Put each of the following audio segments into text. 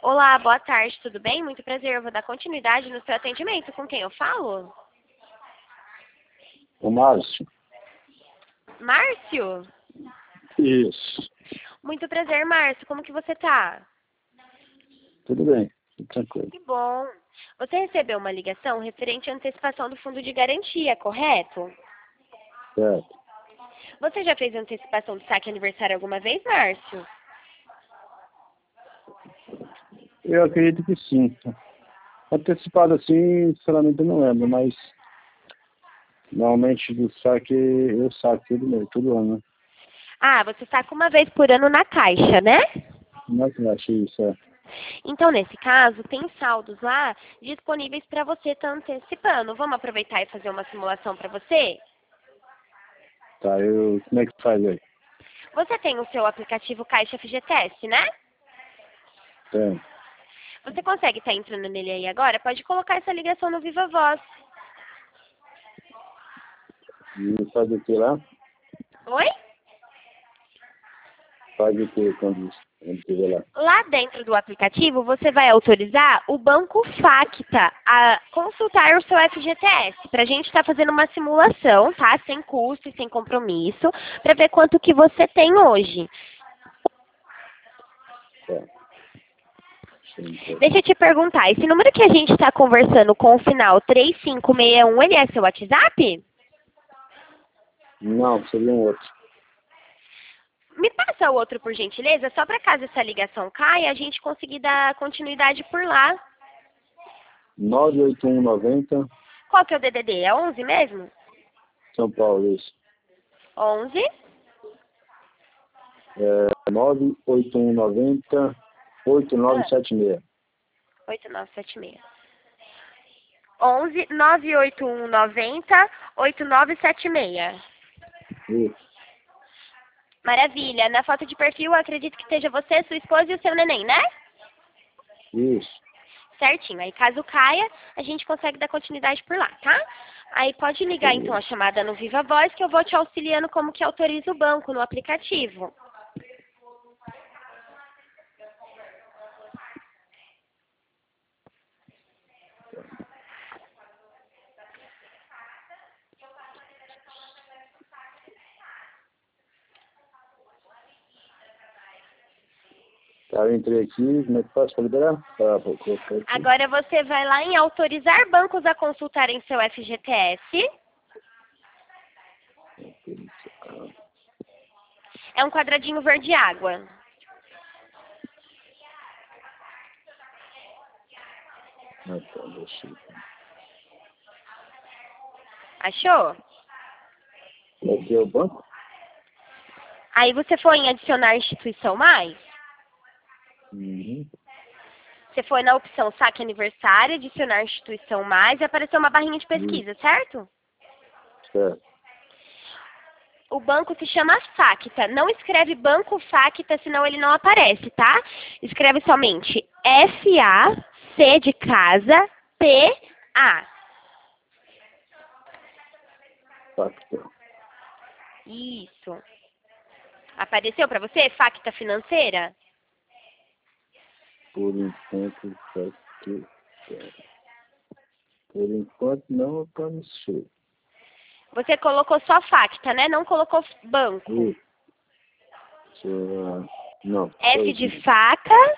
Olá, boa tarde, tudo bem? Muito prazer, eu vou dar continuidade no seu atendimento. Com quem eu falo? O Márcio. Márcio? Isso. Muito prazer, Márcio. Como que você tá? Tudo bem, tudo tranquilo. Que bom. Você recebeu uma ligação referente à antecipação do fundo de garantia, correto? Certo. Você já fez antecipação do saque aniversário alguma vez, Márcio? Eu acredito que sim. Antecipado assim, sinceramente eu não lembro, mas normalmente do saque eu saco todo ano, né? Ah, você saca uma vez por ano na caixa, né? Mas eu achei isso, é. Então, nesse caso, tem saldos lá disponíveis para você estar antecipando. Vamos aproveitar e fazer uma simulação para você? Tá, como é que faz aí? Você tem o seu aplicativo Caixa FGTS, né? Tem. Você consegue estar entrando nele aí agora? Pode colocar essa ligação no Viva Voz. E faz o que lá? Oi? Faz o que quando estiver lá? Lá dentro do aplicativo, você vai autorizar o Banco Facta a consultar o seu FGTS, para a gente estar fazendo uma simulação, tá? Sem custo e sem compromisso, para ver quanto que você tem hoje. Tá. Sim, Deixa eu te perguntar, esse número que a gente está conversando com o final 3561, ele é seu WhatsApp? não, seria um outro. Me passa o outro, por gentileza, só para caso essa ligação caia, a gente conseguir dar continuidade por lá. 98190, Qual que é o DDD? É 11 mesmo? São Paulo, isso. 11 98190, 8976. 8976. 11 981 90 8976. Isso, Maravilha. Na foto de perfil, eu acredito que esteja você, sua esposa e o seu neném, né? isso. Certinho. Aí, caso caia, a gente consegue dar continuidade por lá, tá? Aí, pode ligar, então, a chamada no Viva Voz, que eu vou te auxiliando como que autoriza o banco no aplicativo. Tá, eu entrei aqui, como é que faço para liberar? Tá, vou colocar aqui. Agora, você vai lá em autorizar bancos a consultarem seu FGTS. É um quadradinho verde água. Ah, tá, deixa eu... Achou? Aqui é o banco? Aí, você foi em adicionar instituição mais. Uhum. Você foi na opção saque aniversário, adicionar instituição mais e apareceu uma barrinha de pesquisa, certo? Certo. O banco se chama Facta. Não escreve Banco Facta, senão ele não aparece, tá? Escreve somente F-A-C de casa, P-A. Facta. Isso. Apareceu para você? Facta financeira? Por enquanto, por enquanto não apareceu. Você colocou só Facta, né? Não colocou banco. Não. F de faca.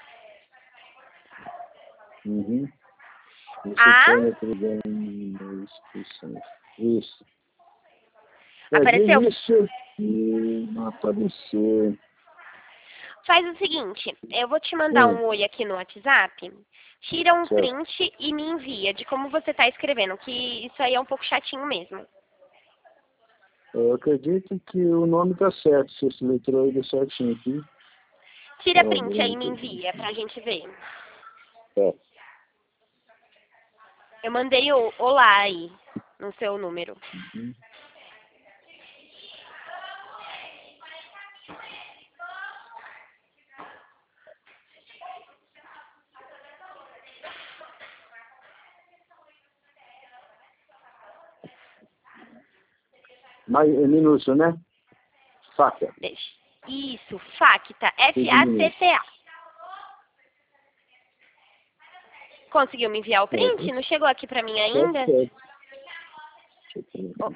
Uhum. Você A. põe na inscrições. Isso. Apareceu? De início aqui não apareceu. Faz o seguinte, eu vou te mandar um oi aqui no WhatsApp, tira um Certo. print e me envia de como você está escrevendo, que isso aí é um pouco chatinho mesmo. Eu acredito que o nome tá certo, se esse letrou aí deu certinho aqui. Tira print aí e me envia pra gente ver. É. Eu mandei o olá aí no seu número. Uhum. Mas é minúsculo, né? Faca. Deixa. Isso, Facta, F-A-C-T-A. Conseguiu me enviar o print? Não chegou aqui pra mim ainda? Oh.